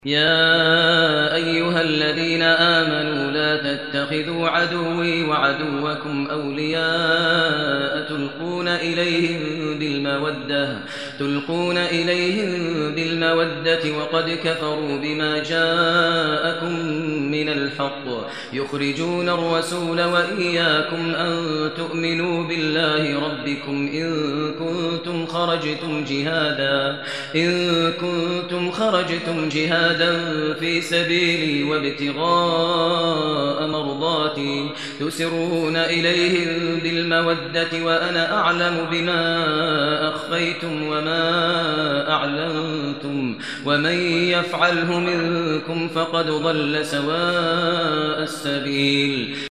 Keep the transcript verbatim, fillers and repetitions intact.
يا أيها الذين آمنوا لا تتخذوا عدوي وعدوكم أولياء تلقون إليهم بالمودة تلقون إليهم بالمودة وقد كفروا بما جاءكم من الحق يخرجون الرسول وإياكم أن تؤمنوا بالله ربكم إن كنتم خرجتم جهادا إن كنتم خرجتم جهادا في سبيلي وابتغاء مرضاتي تسرون إليهم بالمودة وأنا أعلم بما أخفيتم وما أعلنتم ومن يفعله منكم فقد ضل سواء السبيل.